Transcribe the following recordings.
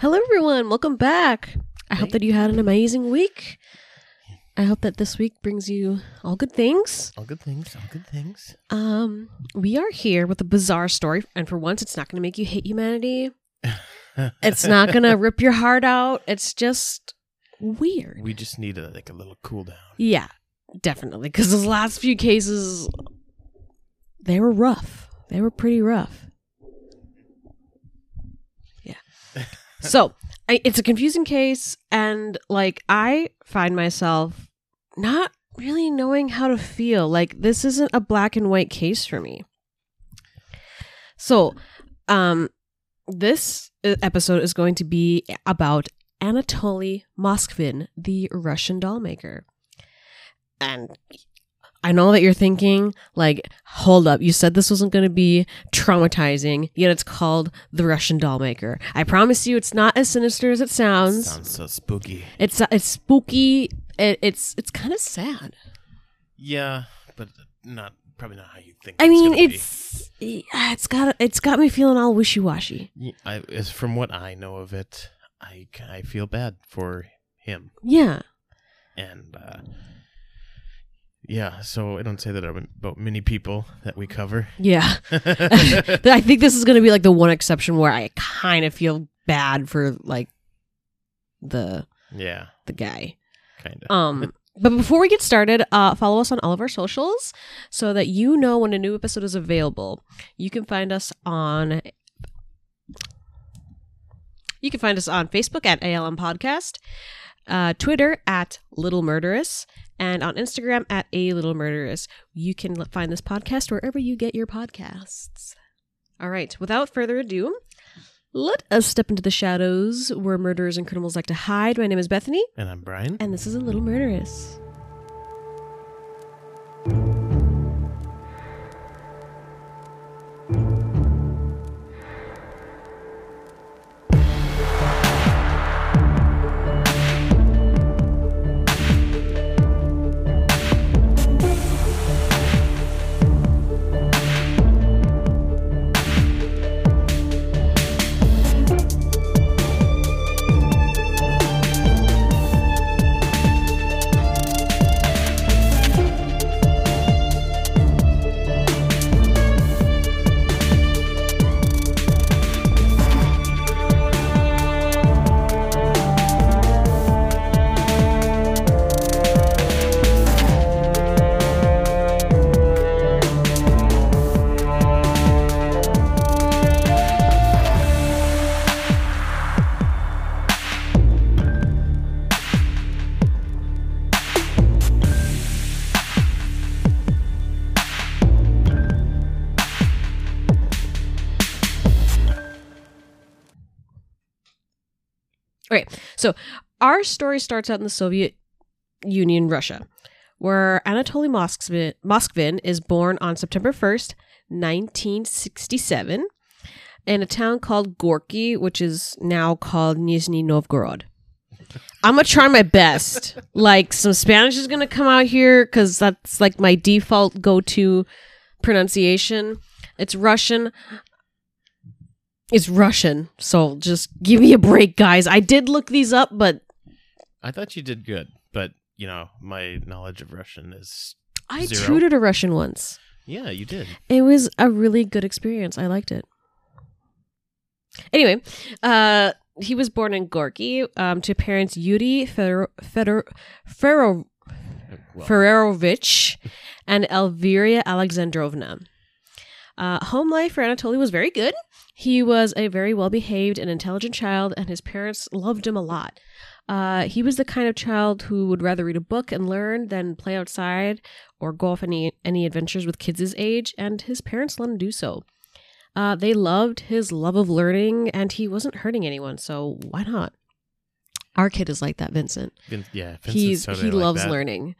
Hello, everyone. Welcome back. I hope that you had an amazing week. I hope that this week brings you all good things. All good things. All good things. We are here with a bizarre story, and for once, it's not going to make you hate humanity. It's not going to rip your heart out. It's just weird. We just need a little cool down. Yeah, definitely. Because those last few cases, they were rough. They were pretty rough. Yeah. So, it's a confusing case, and, I find myself not really knowing how to feel. This isn't a black and white case for me. So, this episode is going to be about Anatoly Moskvin, the Russian doll maker. And I know that you're thinking, hold up, you said this wasn't going to be traumatizing, yet it's called The Russian Doll Maker. I promise you it's not as sinister as it sounds. Sounds so spooky. It's spooky. It's kind of sad. Yeah, but probably not how you think. I mean, it's got me feeling all wishy-washy. As from what I know of it, I feel bad for him. Yeah. And yeah, so I don't say that about many people that we cover. Yeah. I think this is going to be the one exception where I kind of feel bad for the guy. Kind of. But before we get started, follow us on all of our socials so that you know when a new episode is available. You can find us on Facebook at ALM Podcast, Twitter at Little Murderous, and on Instagram at A Little Murderous. You can find this podcast wherever you get your podcasts. All right, without further ado, let us step into the shadows where murderers and criminals like to hide. My name is Bethany. And I'm Brian. And this is A Little Murderous. Okay, so our story starts out in the Soviet Union, Russia, where Anatoly Moskvin is born on September 1st, 1967, in a town called Gorky, which is now called Nizhny Novgorod. I'm going to try my best. Some Spanish is going to come out here because that's my default go-to pronunciation. It's Russian. It's Russian, so just give me a break, guys. I did look these up, but I thought you did good, but my knowledge of Russian is I zero. tutored a Russian once. Yeah, you did. It was a really good experience. I liked it. Anyway, he was born in Gorky to parents Yuri Ferorovich and Elvira Alexandrovna. Home life for Anatoly was very good. He was a very well-behaved and intelligent child, and his parents loved him a lot. He was the kind of child who would rather read a book and learn than play outside or go off any adventures with kids his age, and his parents let him do so. They loved his love of learning, and he wasn't hurting anyone, so why not? Our kid is like that, Vincent. Vincent's totally he loves that. learning.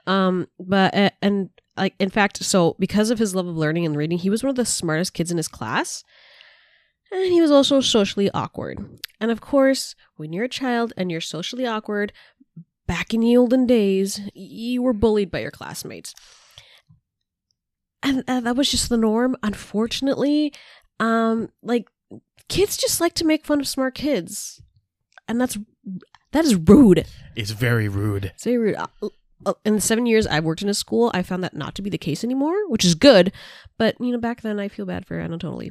In fact, so because of his love of learning and reading, he was one of the smartest kids in his class. And he was also socially awkward. And of course, when you're a child and you're socially awkward, back in the olden days, you were bullied by your classmates. And that was just the norm. Unfortunately, kids just like to make fun of smart kids. And that is rude. It's very rude. It's very rude. In the 7 years I've worked in a school, I found that not to be the case anymore, which is good. But, back then I feel bad for Anatoly.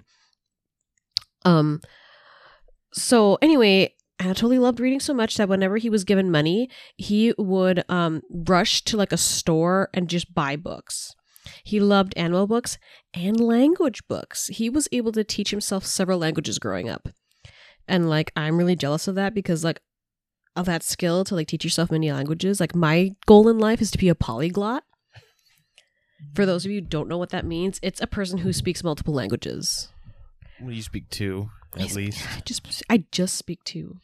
So anyway, Anatoly loved reading so much that whenever he was given money, he would rush to like a store and just buy books. He loved animal books and language books. He was able to teach himself several languages growing up. And like, I'm really jealous of that because like, of that skill to like teach yourself many languages. Like my goal in life is to be a polyglot. For those of you who don't know what that means, it's a person who speaks multiple languages. Well, you speak two, at least. I just speak two.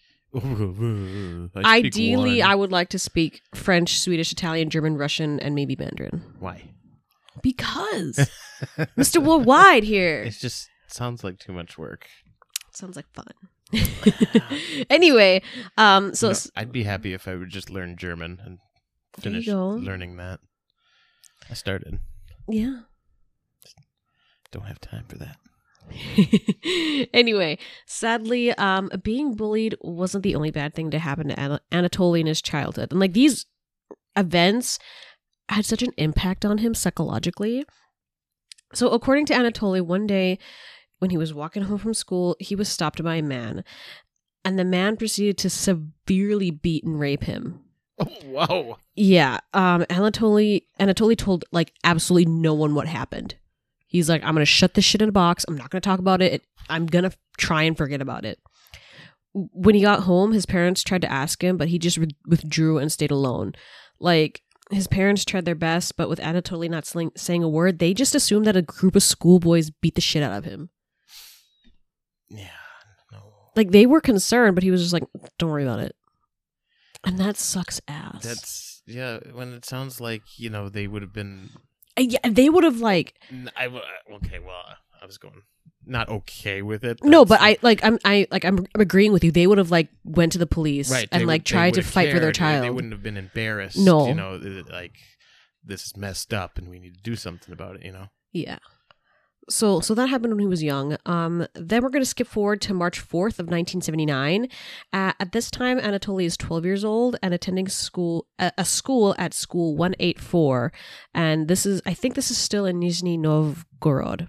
Ideally, I would like to speak French, Swedish, Italian, German, Russian, and maybe Mandarin. Why? Because Mr. Worldwide here. It just sounds like too much work. Sounds like fun. Anyway, so I'd be happy if I would just learn German and finish learning that. I started. Yeah. Don't have time for that. Anyway, sadly, being bullied wasn't the only bad thing to happen to Anatoly in his childhood. And like these events had such an impact on him psychologically. So according to Anatoly, one day when he was walking home from school, he was stopped by a man. And the man proceeded to severely beat and rape him. Oh, wow. Yeah. Anatoly told like absolutely no one what happened. He's like, I'm going to shut this shit in a box. I'm not going to talk about it. I'm going to try and forget about it. When he got home, his parents tried to ask him, but he just withdrew and stayed alone. Like, his parents tried their best, but with Anatoly not saying a word, they just assumed that a group of schoolboys beat the shit out of him. Yeah, no. Like, they were concerned, but he was just like, don't worry about it. And that sucks ass. When it sounds like, they would have been... Yeah, they would have like. I was going not okay with it. No, but I'm agreeing with you. They would have like went to the police and tried to fight for their child. They wouldn't have been embarrassed. No, like this is messed up and we need to do something about it. Yeah. So that happened when he was young. Then we're going to skip forward to March 4th of 1979. At this time, Anatoly is 12 years old and attending a school at School 184. And I think this is still in Nizhny Novgorod.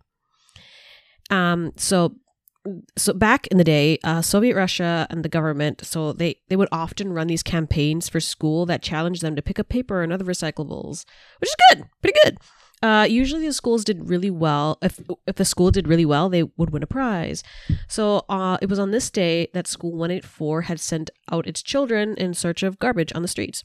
So back in the day, Soviet Russia and the government, so they would often run these campaigns for school that challenged them to pick up paper and other recyclables, which is good, pretty good. Usually the schools did really well. If the school did really well, they would win a prize. So it was on this day that School 184 had sent out its children in search of garbage on the streets.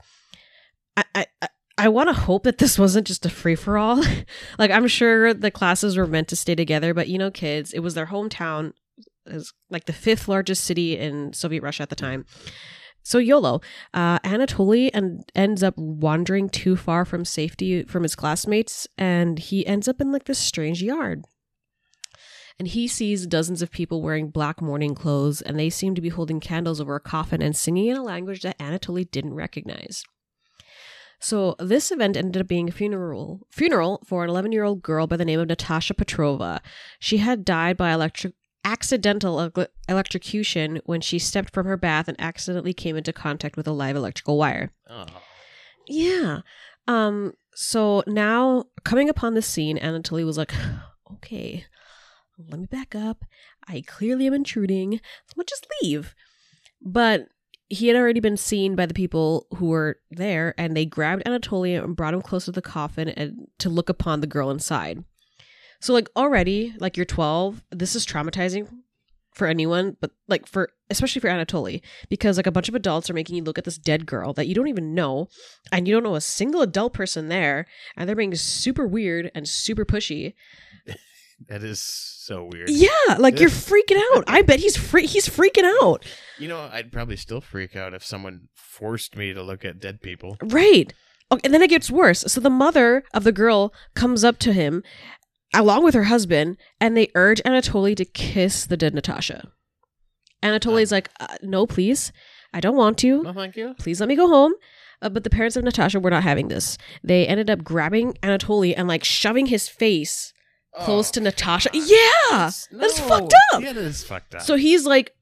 I want to hope that this wasn't just a free-for-all. Like, I'm sure the classes were meant to stay together, but kids, it was their hometown. It was like the 5th largest city in Soviet Russia at the time. So YOLO, Anatoly ends up wandering too far from safety from his classmates, and he ends up in like this strange yard. And he sees dozens of people wearing black mourning clothes, and they seem to be holding candles over a coffin and singing in a language that Anatoly didn't recognize. So this event ended up being a funeral for an 11-year-old girl by the name of Natasha Petrova. She had died by accidental electrocution when she stepped from her bath and accidentally came into contact with a live electrical wire. Oh. Yeah. So now, coming upon the scene, Anatoly was like, okay, let me back up. I clearly am intruding. So let's just leave. But he had already been seen by the people who were there, and they grabbed Anatoly and brought him close to the coffin and to look upon the girl inside. So like already, like you're 12, this is traumatizing for anyone, but like especially for Anatoly, because like a bunch of adults are making you look at this dead girl that you don't even know, and you don't know a single adult person there, and they're being super weird and super pushy. That is so weird. Yeah, like you're freaking out. I bet he's freaking out. I'd probably still freak out if someone forced me to look at dead people. Right. Okay, and then it gets worse. So the mother of the girl comes up to him along with her husband, and they urge Anatoly to kiss the dead Natasha. Anatoly's like, no, please. I don't want to. No, thank you. Please let me go home. But the parents of Natasha were not having this. They ended up grabbing Anatoly and like shoving his face close to Natasha. Yeah! That's fucked up. Yeah, that is fucked up. So he's like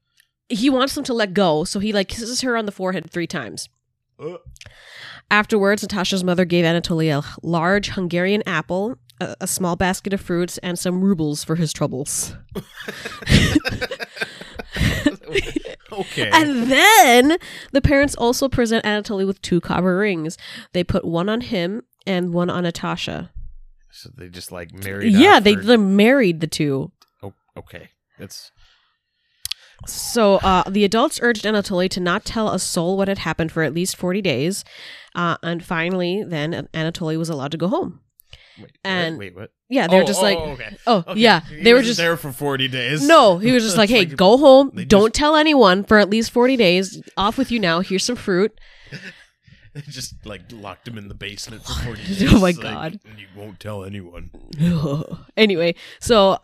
he wants them to let go, so he like kisses her on the forehead 3 times. Afterwards, Natasha's mother gave Anatoly a large Hungarian apple, a small basket of fruits, and some rubles for his troubles. Okay. And then the parents also present Anatoly with 2 copper rings. They put one on him and one on Natasha. So they just like married. Yeah, they married the 2. Oh, okay. That's. So the adults urged Anatoly to not tell a soul what had happened for at least 40 days. And finally, then Anatoly was allowed to go home. Wait, what? Yeah, they were just like, okay. Okay. Yeah, they were just there for 40 days. No, he was just like, hey, go home. Don't tell anyone for at least 40 days. Off with you now. Here's some fruit. They just like locked him in the basement for 40 days. Oh my God. And you won't tell anyone. Anyway, so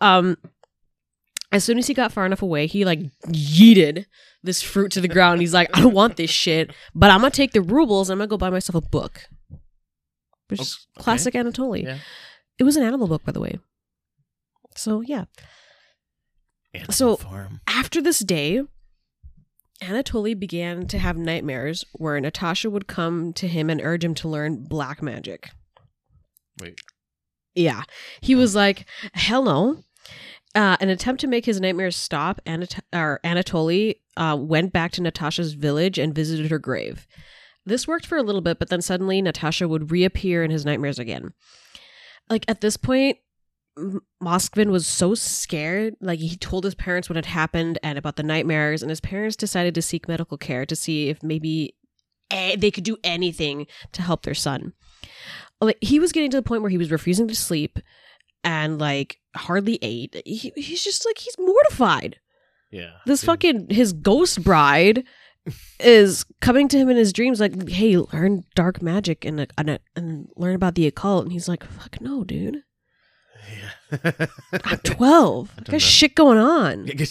as soon as he got far enough away, he like yeeted this fruit to the ground. He's like, I don't want this shit, but I'm going to take the rubles and I'm going to go buy myself a book. Which is classic Anatoly. Yeah. It was an animal book, by the way. So, yeah. Animal Farm. After this day, Anatoly began to have nightmares where Natasha would come to him and urge him to learn black magic. Wait. Yeah. He was like, hell no. An attempt to make his nightmares stop, Anatoly went back to Natasha's village and visited her grave. This worked for a little bit, but then suddenly Natasha would reappear in his nightmares again. Like, at this point, Moskvin was so scared. Like, he told his parents what had happened and about the nightmares, and his parents decided to seek medical care to see if maybe they could do anything to help their son. Like, he was getting to the point where he was refusing to sleep and, like, hardly ate. He's just, like, he's mortified. Yeah. This fucking, his ghost bride is coming to him in his dreams like, hey, learn dark magic and learn about the occult. And he's like, fuck no, dude. Yeah. I'm 12. I got shit going on. I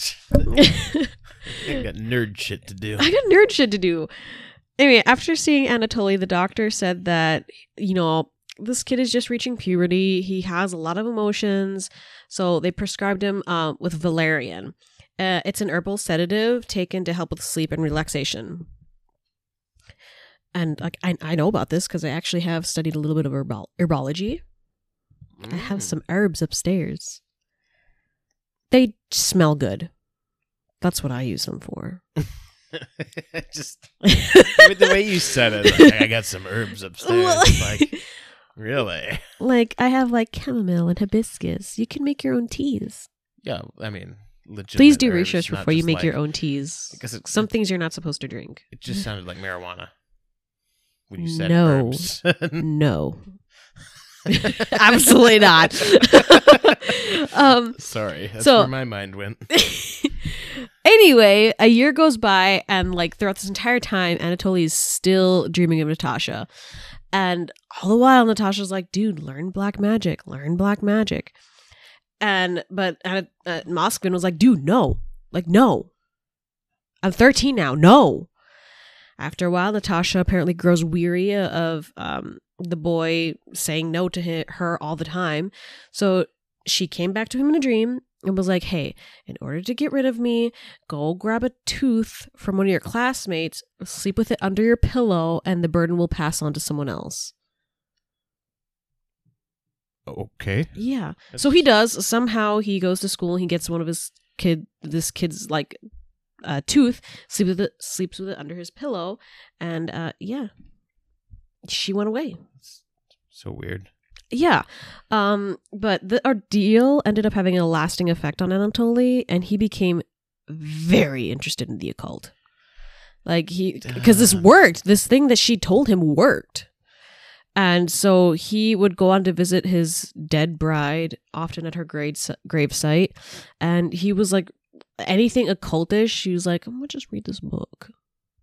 got nerd shit to do. I got nerd shit to do. Anyway, after seeing Anatoly, the doctor said that, you know, this kid is just reaching puberty. He has a lot of emotions. So they prescribed him with valerian. It's an herbal sedative taken to help with sleep and relaxation. And like I know about this because I actually have studied a little bit of herbology. I have some herbs upstairs. They smell good. That's what I use them for. Just with the way you said it, like, I got some herbs upstairs. Like, really? Like, I have like chamomile and hibiscus. You can make your own teas. Yeah, I mean, please do research before you make your own teas. Some things you're not supposed to drink. It just sounded like marijuana when you said no. herbs. No. Absolutely not. Sorry, that's where my mind went. Anyway, a year goes by, and like throughout this entire time, Anatoly is still dreaming of Natasha. And all the while, Natasha's like, dude, learn black magic. But Moskvin was like, dude, no. Like, no. I'm 13 now. No. After a while, Natasha apparently grows weary of the boy saying no to her all the time. So she came back to him in a dream and was like, hey, in order to get rid of me, go grab a tooth from one of your classmates, sleep with it under your pillow, and the burden will pass on to someone else. Okay. Yeah. So he does. Somehow he goes to school and he gets one of this kid's like tooth, sleeps with it under his pillow, and yeah. She went away. So weird. Yeah. But the ordeal ended up having a lasting effect on Anatoly, and he became very interested in the occult. Like because this worked. This thing that she told him worked. And so he would go on to visit his dead bride, often at her grave site. And he was like, anything occultish, she was like, I'm going to just read this book.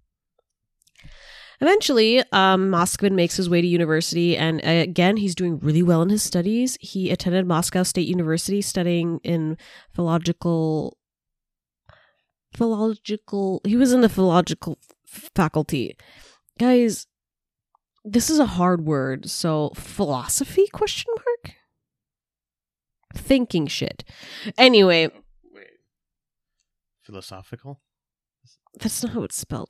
Eventually, Moskvin makes his way to university. And again, he's doing really well in his studies. He attended Moscow State University studying in philological. He was in the philological faculty. Guys, this is a hard word, so philosophy, ? Thinking shit. Anyway. Wait. Philosophical? That's not how it's spelled.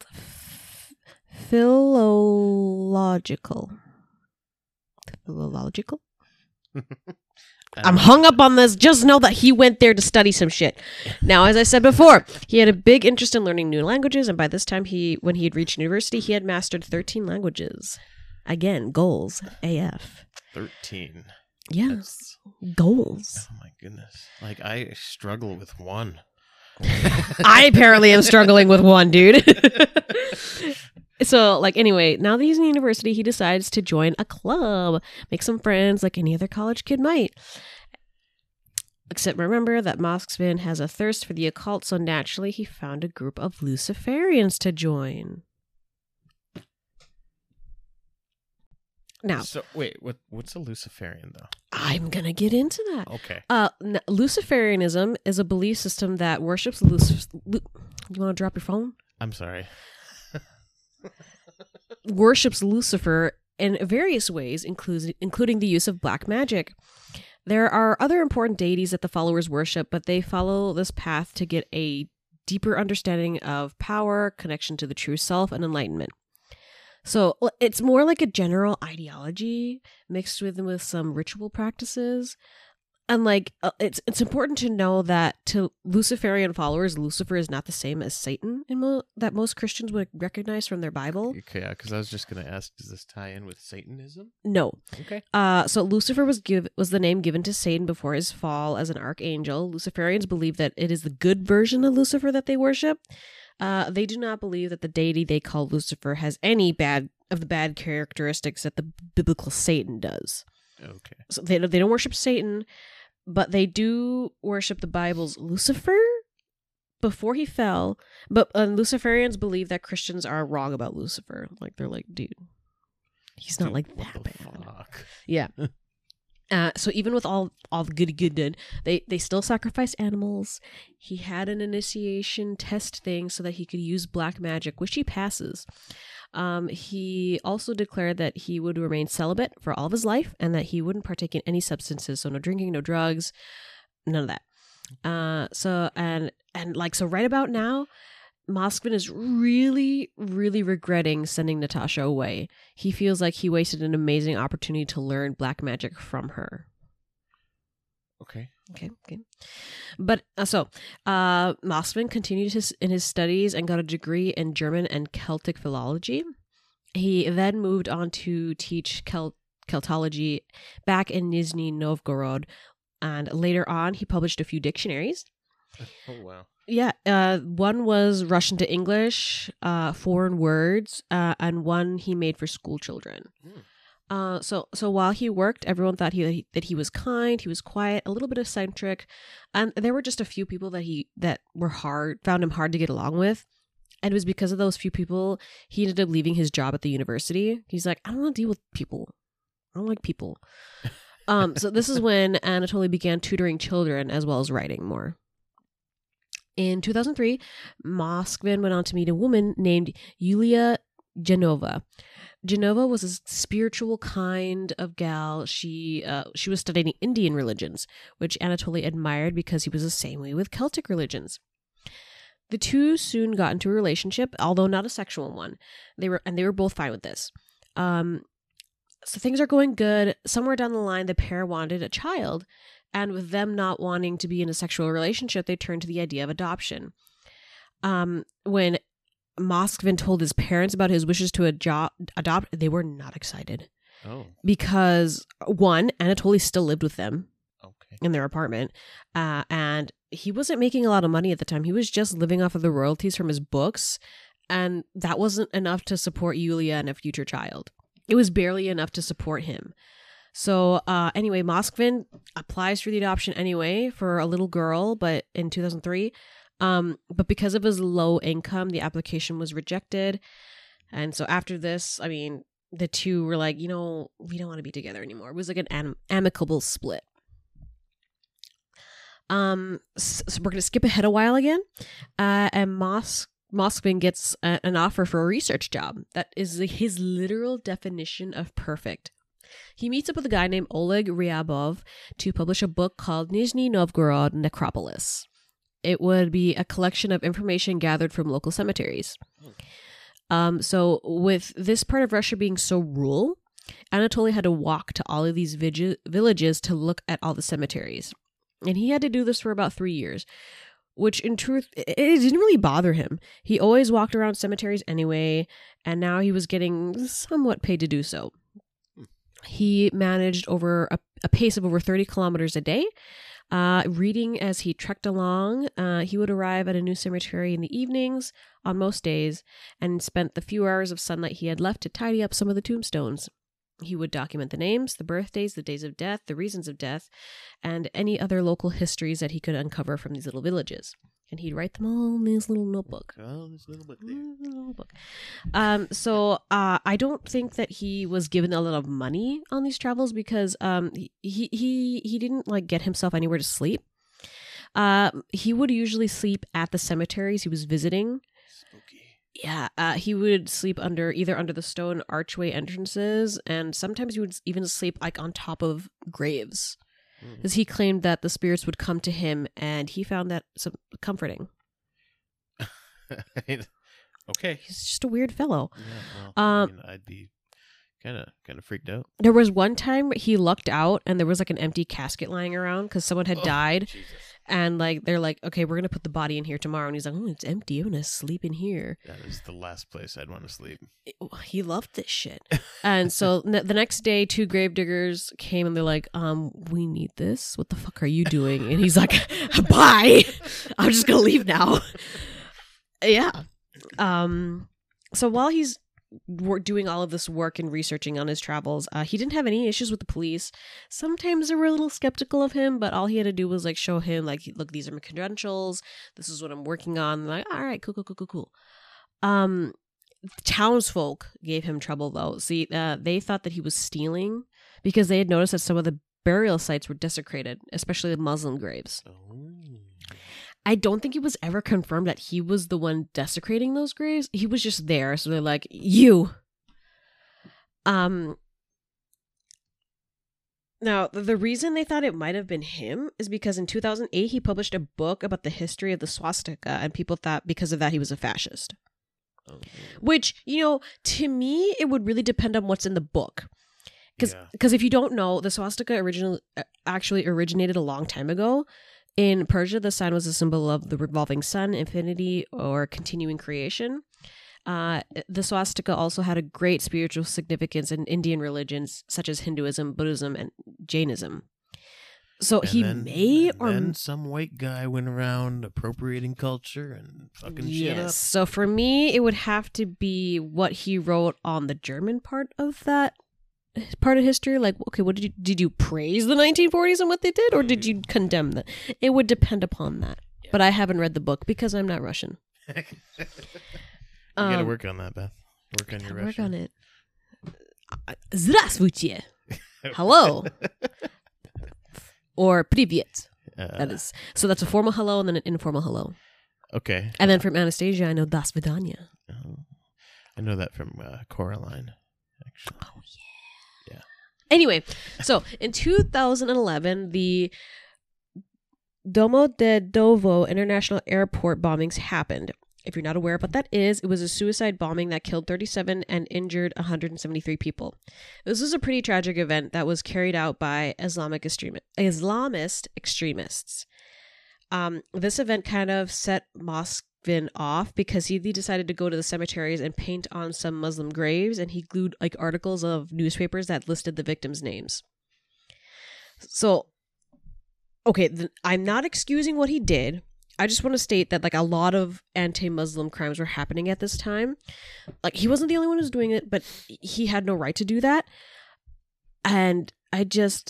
Philological. Philological? I'm hung up on this. Just know that he went there to study some shit. Now, as I said before, he had a big interest in learning new languages, and by this time, when he had reached university, he had mastered 13 languages. Again, goals. AF. 13. Yeah. That's, goals. oh my goodness. Like, I struggle with one. I apparently am struggling with one, dude. So, like, anyway, now that he's in university, he decides to join a club, make some friends like any other college kid might. Except remember that Moskvin has a thirst for the occult, so naturally he found a group of Luciferians to join. Now, so wait, what's a Luciferian though? I'm gonna get into that. Okay. Luciferianism is a belief system that worships Lucifer. You want to drop your phone? I'm sorry. Worships Lucifer in various ways, including the use of black magic. There are other important deities that the followers worship, but they follow this path to get a deeper understanding of power, connection to the true self, and enlightenment. So it's more like a general ideology mixed with some ritual practices. And like it's important to know that to Luciferian followers, Lucifer is not the same as Satan that most Christians would recognize from their Bible. Okay, yeah, because I was just going to ask, does this tie in with Satanism? No. Okay. So Lucifer was the name given to Satan before his fall as an archangel. Luciferians believe that it is the good version of Lucifer that they worship. They do not believe that the deity they call Lucifer has any bad characteristics that the biblical Satan does. Okay. So they don't worship Satan, but they do worship the Bible's Lucifer before he fell. But Luciferians believe that Christians are wrong about Lucifer. Like, they're like, dude, he's not like that bad. Fuck? Yeah. So even with all the good, they still sacrifice animals. He had an initiation test thing so that he could use black magic, which he passes. He also declared that he would remain celibate for all of his life and that he wouldn't partake in any substances. So no drinking, no drugs, none of that. So right about now, Moskvin is really, really regretting sending Natasha away. He feels like he wasted an amazing opportunity to learn black magic from her. Okay. But Moskvin continued in his studies and got a degree in German and Celtic philology. He then moved on to teach Celtology back in Nizhny Novgorod, and later on he published a few dictionaries. Oh, wow. Yeah, one was Russian to English, foreign words, and one he made for school children. So while he worked, everyone thought that he was kind, he was quiet, a little bit eccentric, and there were just a few people that found him hard to get along with. And it was because of those few people he ended up leaving his job at the university. He's like, I don't want to deal with people. I don't like people. So this is when Anatoly began tutoring children as well as writing more. In 2003, Moskvin went on to meet a woman named Yulia Genova. Genova was a spiritual kind of gal. She was studying Indian religions, which Anatoly admired because he was the same way with Celtic religions. The two soon got into a relationship, although not a sexual one. They were both fine with this. So things are going good. Somewhere down the line, the pair wanted a child. And with them not wanting to be in a sexual relationship, they turned to the idea of adoption. When Moskvin told his parents about his wishes to adopt, they were not excited. Oh. Because, one, Anatoly still lived with them in their apartment. And he wasn't making a lot of money at the time. He was just living off of the royalties from his books. And that wasn't enough to support Yulia and a future child. It was barely enough to support him. So anyway, Moskvin applies for the adoption anyway for a little girl, but in 2003. But because of his low income, the application was rejected. And so after this, I mean, the two were like, we don't want to be together anymore. It was like an amicable split. So we're going to skip ahead a while again. And Moskvin gets an offer for a research job. That is his literal definition of perfect. He meets up with a guy named Oleg Ryabov to publish a book called Nizhny Novgorod Necropolis. It would be a collection of information gathered from local cemeteries. So with this part of Russia being so rural, Anatoly had to walk to all of these villages to look at all the cemeteries. And he had to do this for about 3 years, which in truth, it didn't really bother him. He always walked around cemeteries anyway, and now he was getting somewhat paid to do so. He managed over a pace of over 30 kilometers a day. Reading as he trekked along, he would arrive at a new cemetery in the evenings on most days and spent the few hours of sunlight he had left to tidy up some of the tombstones. He would document the names, the birthdays, the days of death, the reasons of death, and any other local histories that he could uncover from these little villages. And he'd write them all in this little notebook. Oh, this little book there. Little book. I don't think that he was given a lot of money on these travels because he didn't like get himself anywhere to sleep. He would usually sleep at the cemeteries he was visiting. Spooky. Yeah, he would sleep under the stone archway entrances, and sometimes he would even sleep like on top of graves. Because he claimed that the spirits would come to him, and he found that comforting. Okay. He's just a weird fellow. Yeah, well, I'd be kind of freaked out. There was one time he lucked out, and there was like an empty casket lying around because someone had died. Jesus. And like they're like, okay, we're gonna put the body in here tomorrow, and he's like, oh, it's empty. I'm gonna sleep in here. That is the last place I'd want to sleep. He loved this shit. And so the next day, 2 gravediggers came, and they're like, we need this. What the fuck are you doing? And he's like, bye. I'm just gonna leave now. Yeah. So while he's doing all of this work and researching on his travels, he didn't have any issues with the police. Sometimes they were a little skeptical of him, but all he had to do was like show him like, look, these are my credentials, this is what I'm working on. And like, all right, cool. Townsfolk gave him trouble though. See, they thought that he was stealing because they had noticed that some of the burial sites were desecrated, especially the Muslim graves. I don't think it was ever confirmed that he was the one desecrating those graves. He was just there. So they're like, you. Now, the reason they thought it might have been him is because in 2008, he published a book about the history of the swastika, and people thought because of that he was a fascist. Which, to me, it would really depend on what's in the book. Because if you don't know, the swastika actually originated a long time ago. In Persia, the sign was a symbol of the revolving sun, infinity, or continuing creation. The swastika also had a great spiritual significance in Indian religions such as Hinduism, Buddhism, and Jainism. So then some white guy went around appropriating culture and fucking shit up. So for me, it would have to be what he wrote on the German part of that part of history. Like, okay, what did you praise the 1940s and what they did, or did you condemn them? It would depend upon that. Yeah. But I haven't read the book because I'm not Russian. You gotta work on that, Beth. Work on your Russian. Work on it. Здравствуйте. Hello. Or привет. So that's a formal hello and then an informal hello. Okay. And then from Anastasia, I know до свидания. I know that from Coraline, actually. Oh, yeah. Anyway, so in 2011, the Domodedovo International Airport bombings happened. If you're not aware of what that is, it was a suicide bombing that killed 37 and injured 173 people. This was a pretty tragic event that was carried out by Islamist extremists. This event kind of set Moskvin off because he decided to go to the cemeteries and paint on some Muslim graves, and he glued like articles of newspapers that listed the victims' names. So, okay, I'm not excusing what he did. I just want to state that like a lot of anti-Muslim crimes were happening at this time. Like he wasn't the only one who was doing it, but he had no right to do that. And I just,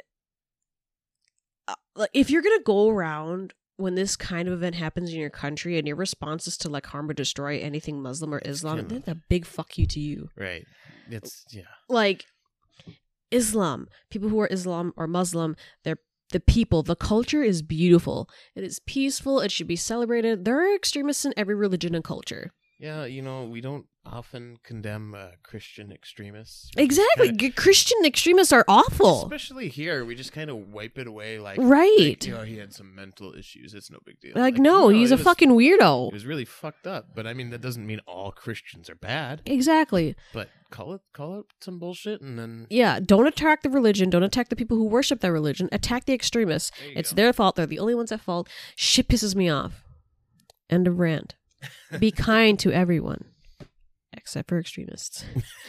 if you're going to go around when this kind of event happens in your country and your response is to like harm or destroy anything Muslim or Islam, that's a big fuck you to you. Right. It's, yeah. Like Islam, people who are Islam or Muslim, they're the people, the culture is beautiful. It is peaceful. It should be celebrated. There are extremists in every religion and culture. Yeah, we don't often condemn Christian extremists. Exactly. Christian extremists are awful. Especially here, we just kind of wipe it away like, right. He had some mental issues. It's no big deal. Like no, he's a fucking weirdo. He was really fucked up. But I mean, that doesn't mean all Christians are bad. Exactly. But call it some bullshit and then... Yeah, don't attack the religion. Don't attack the people who worship that religion. Attack the extremists. It's their fault. They're the only ones at fault. Shit pisses me off. End of rant. Be kind to everyone. Except for extremists.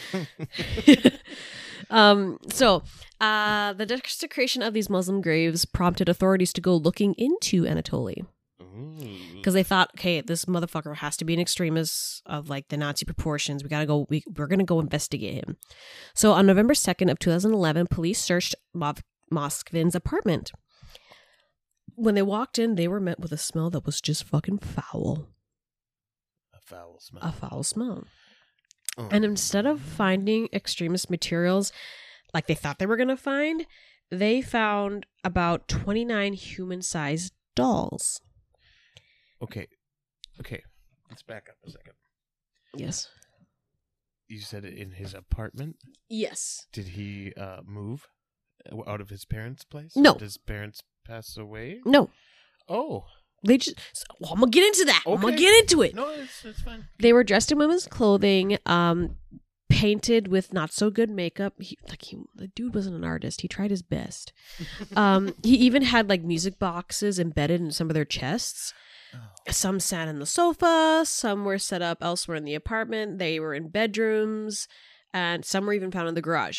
The desecration of these Muslim graves prompted authorities to go looking into Anatoly. Because they thought, okay, this motherfucker has to be an extremist of like the Nazi proportions. We're going to go investigate him. So on November 2nd of 2011, police searched Moskvin's apartment. When they walked in, they were met with a smell that was just fucking foul. A foul smell. Oh. And instead of finding extremist materials like they thought they were going to find, they found about 29 human-sized dolls. Okay. Let's back up a second. Yes. You said it in his apartment? Yes. Did he move out of his parents' place? No. Did his parents pass away? No. Oh. They just... Well, I'm going to get into that. Okay. I'm going to get into it. No, it's fine. They were dressed in women's clothing, painted with not so good makeup. The dude wasn't an artist. He tried his best. He even had like music boxes embedded in some of their chests. Oh. Some sat in the sofa. Some were set up elsewhere in the apartment. They were in bedrooms. And some were even found in the garage.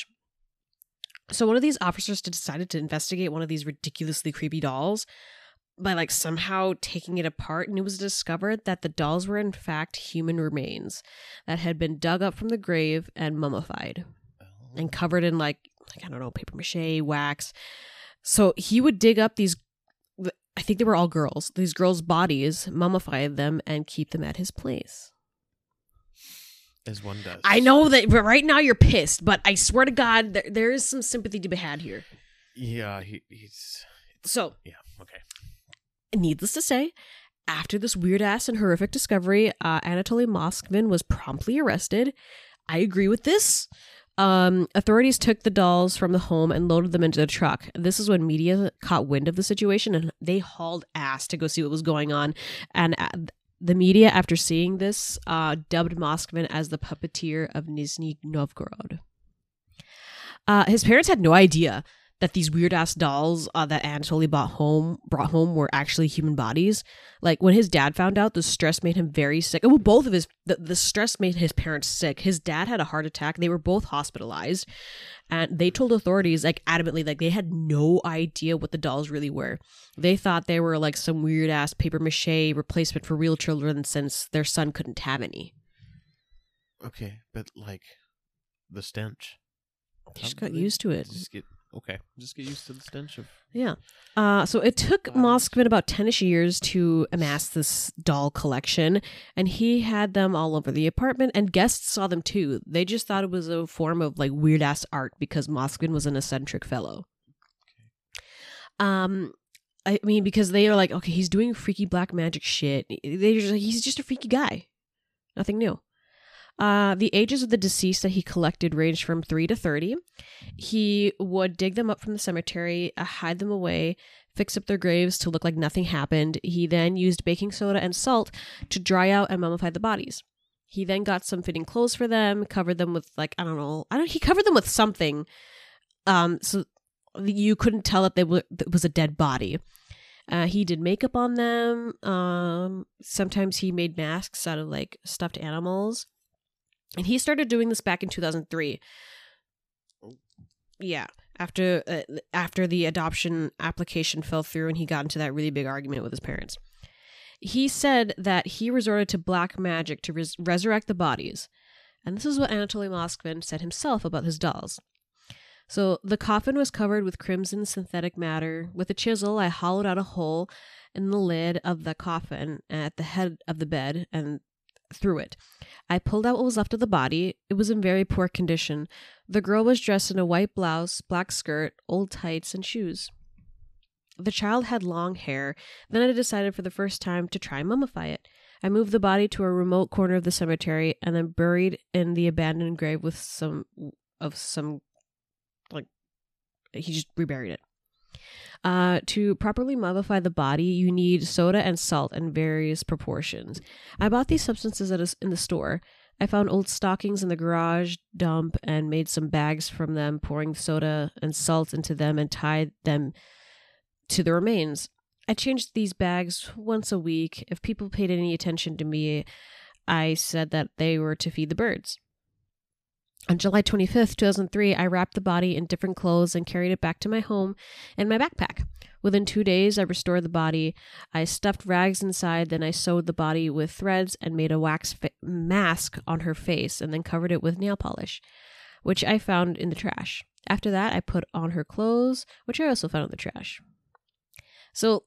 So one of these officers decided to investigate one of these ridiculously creepy dolls by like somehow taking it apart, and it was discovered that the dolls were in fact human remains that had been dug up from the grave and mummified and covered in like I don't know, paper mache, wax. So he would dig up these, I think they were all girls, these girls' bodies, mummify them, and keep them at his place. As one does. I know that right now you're pissed, but I swear to God, there is some sympathy to be had here. Yeah, he's... So... Yeah, okay. Needless to say, after this weird-ass and horrific discovery, Anatoly Moskvin was promptly arrested. I agree with this. Authorities took the dolls from the home and loaded them into the truck. This is when media caught wind of the situation, and they hauled ass to go see what was going on. And the media, after seeing this, dubbed Moskvin as the puppeteer of Nizhny Novgorod. His parents had no idea that these weird-ass dolls that Anatoly brought home were actually human bodies. Like, when his dad found out, the stress made him very sick. Well, both of the stress made his parents sick. His dad had a heart attack. They were both hospitalized. And they told authorities, like, adamantly, like, they had no idea what the dolls really were. They thought they were, like, some weird-ass papier-mâché replacement for real children since their son couldn't have any. Okay, but, like, the stench. They just got used to it. Just get used to the stench of... Yeah. So it took Moskvin about 10-ish years to amass this doll collection, and he had them all over the apartment, and guests saw them too. They just thought it was a form of like weird-ass art because Moskvin was an eccentric fellow. I mean, because they are like, okay, he's doing freaky black magic shit. He's just a freaky guy. Nothing new. The ages of the deceased that he collected ranged from 3 to 30. He would dig them up from the cemetery, hide them away, fix up their graves to look like nothing happened. He then used baking soda and salt to dry out and mummify the bodies. He then got some fitting clothes for them, covered them with like, he covered them with something, so you couldn't tell that it was a dead body. He did makeup on them. Sometimes he made masks out of like stuffed animals. And he started doing this back in 2003. Yeah, after the adoption application fell through and he got into that really big argument with his parents. He said that he resorted to black magic to resurrect the bodies. And this is what Anatoly Moskvin said himself about his dolls. So the coffin was covered with crimson synthetic matter. With a chisel, I hollowed out a hole in the lid of the coffin at the head of the bed and through it. I pulled out what was left of the body. It was in very poor condition. The girl was dressed in a white blouse, black skirt, old tights, and shoes. The child had long hair. Then I decided for the first time to try and mummify it. I moved the body to a remote corner of the cemetery and then buried in the abandoned grave with some, he just reburied it. To properly mummify the body, you need soda and salt in various proportions. I bought these substances in the store. I found old stockings in the garage dump and made some bags from them, pouring soda and salt into them and tied them to the remains. I changed these bags once a week. If people paid any attention to me, I said that they were to feed the birds. On July 25th, 2003, I wrapped the body in different clothes and carried it back to my home in my backpack. Within 2 days, I restored the body. I stuffed rags inside, then I sewed the body with threads and made a wax mask on her face and then covered it with nail polish, which I found in the trash. After that, I put on her clothes, which I also found in the trash. So,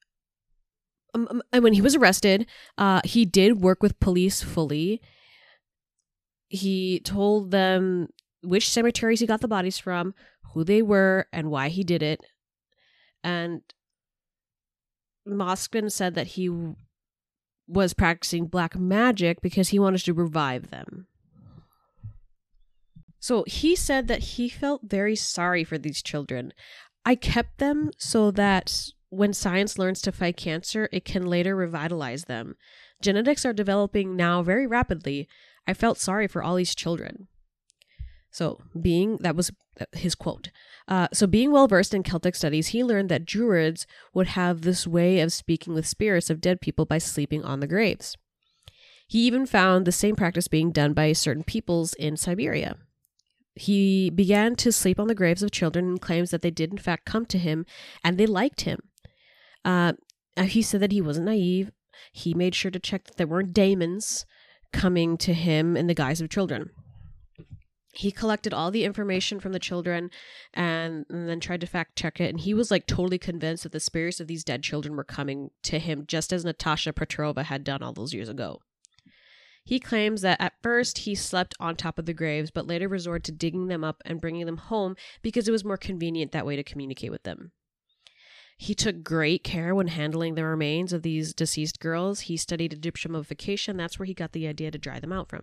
when he was arrested, he did work with police fully. He told them which cemeteries he got the bodies from, who they were, and why he did it. And Moskvin said that he was practicing black magic because he wanted to revive them. So he said that he felt very sorry for these children. I kept them so that when science learns to fight cancer, it can later revitalize them. Genetics are developing now very rapidly. I felt sorry for all these children. That was his quote. So being well-versed in Celtic studies, he learned that Druids would have this way of speaking with spirits of dead people by sleeping on the graves. He even found the same practice being done by certain peoples in Siberia. He began to sleep on the graves of children and claims that they did in fact come to him and they liked him. He said that he wasn't naive. He made sure to check that there weren't demons coming to him in the guise of children. He collected all the information from the children and then tried to fact check it. And he was totally convinced that the spirits of these dead children were coming to him, just as Natasha Petrova had done all those years ago. He claims that at first he slept on top of the graves, but later resorted to digging them up and bringing them home because it was more convenient that way to communicate with them. He took great care when handling the remains of these deceased girls. He studied Egyptian mummification. That's where he got the idea to dry them out from.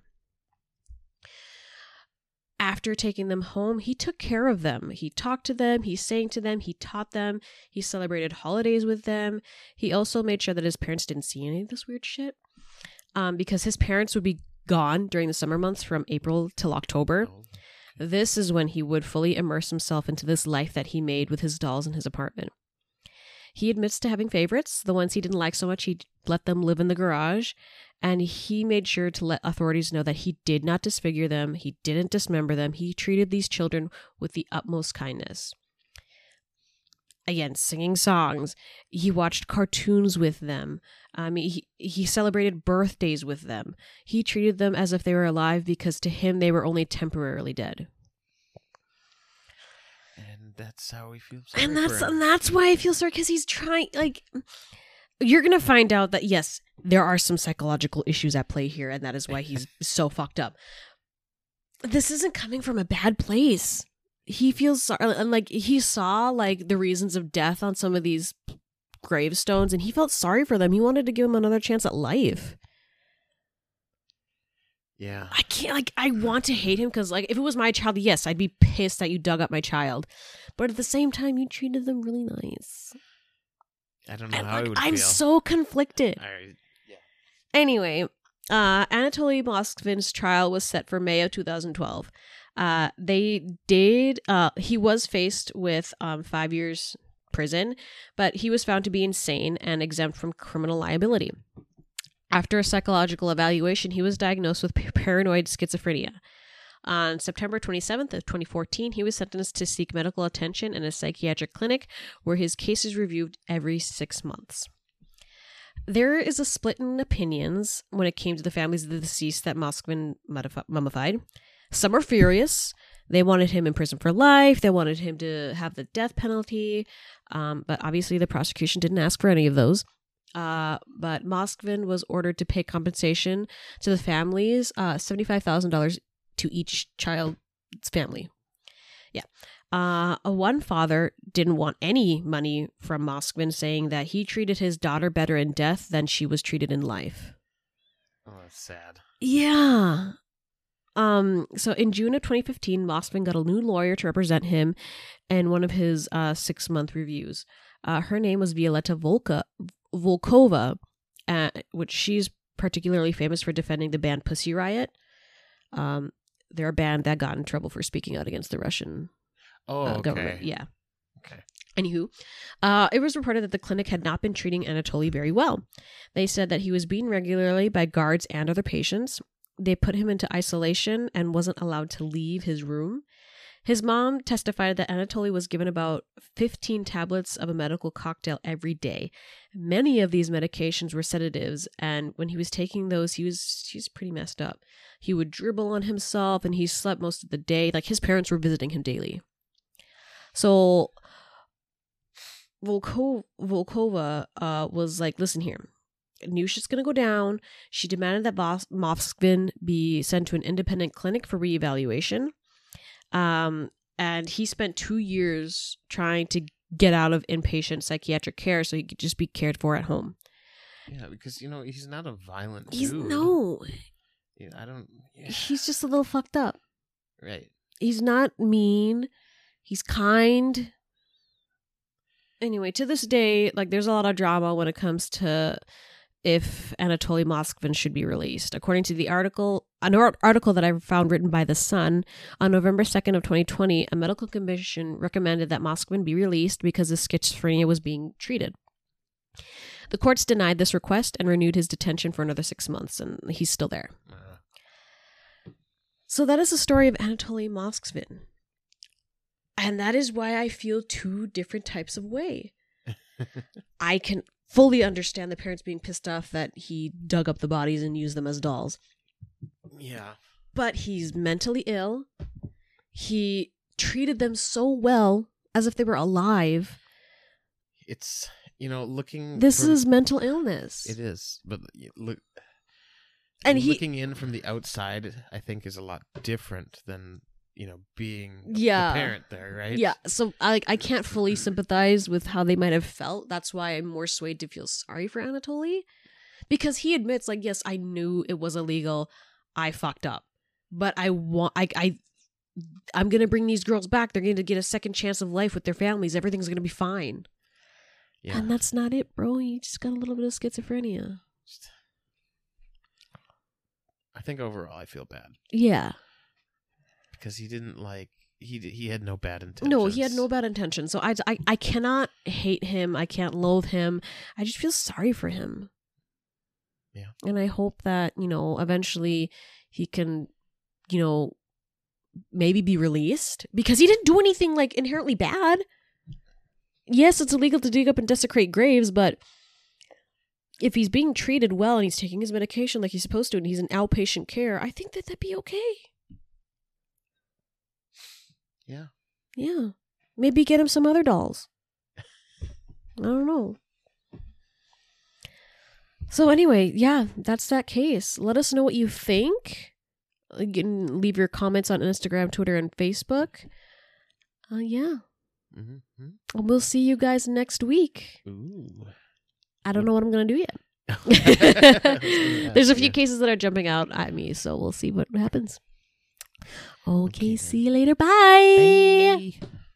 After taking them home, he took care of them. He talked to them, he sang to them, he taught them, he celebrated holidays with them. He also made sure that his parents didn't see any of this weird shit. Because his parents would be gone during the summer months from April till October. This is when he would fully immerse himself into this life that he made with his dolls in his apartment. He admits to having favorites. The ones he didn't like so much, he let them live in the garage. And he made sure to let authorities know that he did not disfigure them. He didn't dismember them. He treated these children with the utmost kindness. Again, singing songs. He watched cartoons with them. He celebrated birthdays with them. He treated them as if they were alive because to him they were only temporarily dead. And that's how he feels sorry and for him. that's why I feel sorry, because he's trying, you're going to find out that, yes, there are some psychological issues at play here, and that is why he's so fucked up. This isn't coming from a bad place. He feels sorry, and he saw the reasons of death on some of these gravestones, and he felt sorry for them. He wanted to give them another chance at life. Yeah. I can't, I want to hate him because, if it was my child, yes, I'd be pissed that you dug up my child. But at the same time, you treated them really nice. I don't know how I would feel. I'm so conflicted. Yeah. Anyway, Anatoly Moskvin's trial was set for May of 2012. He was faced with 5 years prison, but he was found to be insane and exempt from criminal liability. After a psychological evaluation, he was diagnosed with paranoid schizophrenia. On September 27th of 2014, he was sentenced to seek medical attention in a psychiatric clinic where his case is reviewed every 6 months. There is a split in opinions when it came to the families of the deceased that Moskvin mummified. Some were furious. They wanted him in prison for life. They wanted him to have the death penalty. But obviously the prosecution didn't ask for any of those. But Moskvin was ordered to pay compensation to the families, $75,000 to each child's family. Yeah. One father didn't want any money from Moskvin, saying that he treated his daughter better in death than she was treated in life. Oh, that's sad. Yeah. So in June of 2015, Moskvin got a new lawyer to represent him in one of his 6-month reviews. Her name was Violetta Volkova, which she's particularly famous for defending the band Pussy Riot. They're a band that got in trouble for speaking out against the Russian government. Yeah. Okay. Anywho, it was reported that the clinic had not been treating Anatoly very well. They said that he was beaten regularly by guards and other patients. They put him into isolation and wasn't allowed to leave his room. His mom testified that Anatoly was given about 15 tablets of a medical cocktail every day. Many of these medications were sedatives, and when he was taking those, he was pretty messed up. He would dribble on himself, and he slept most of the day. Like, his parents were visiting him daily. So Volkova was like, listen here. Knew she's going to go down. She demanded that Moskvin be sent to an independent clinic for reevaluation. And he spent 2 years trying to get out of inpatient psychiatric care so he could just be cared for at home. Yeah, because, he's not a violent dude. No. Yeah, He's just a little fucked up. Right. He's not mean. He's kind. Anyway, to this day, like, there's a lot of drama when it comes to if Anatoly Moskvin should be released. According to an article that I found written by The Sun, on November 2nd of 2020, a medical commission recommended that Moskvin be released because his schizophrenia was being treated. The courts denied this request and renewed his detention for another 6 months, and he's still there. So that is the story of Anatoly Moskvin. And that is why I feel two different types of way. I can fully understand the parents being pissed off that he dug up the bodies and used them as dolls. Yeah. But he's mentally ill. He treated them so well as if they were alive. It's, looking... This is mental illness. It is. But look... And looking in from the outside, I think, is a lot different than... being the parent there, right? Yeah, so I can't fully sympathize with how they might have felt. That's why I'm more swayed to feel sorry for Anatoly. Because he admits, like, yes, I knew it was illegal. I fucked up. But I'm going to bring these girls back. They're going to get a second chance of life with their families. Everything's going to be fine. Yeah. And that's not it, bro. You just got a little bit of schizophrenia. I think overall I feel bad. Yeah. Because he didn't he had no bad intentions. No, he had no bad intentions. So I cannot hate him. I can't loathe him. I just feel sorry for him. Yeah. And I hope that, eventually he can, maybe be released. Because he didn't do anything, like, inherently bad. Yes, it's illegal to dig up and desecrate graves, but if he's being treated well and he's taking his medication like he's supposed to and he's in outpatient care, I think that'd be okay. Yeah. Yeah. Maybe get him some other dolls. I don't know. So anyway, yeah, that's that case. Let us know what you think. You can leave your comments on Instagram, Twitter, and Facebook. Yeah. Mm-hmm. And we'll see you guys next week. Ooh. I don't know what I'm going to do yet. There's a few cases that are jumping out at me, so we'll see what happens. Okay, see you later. Bye. Bye.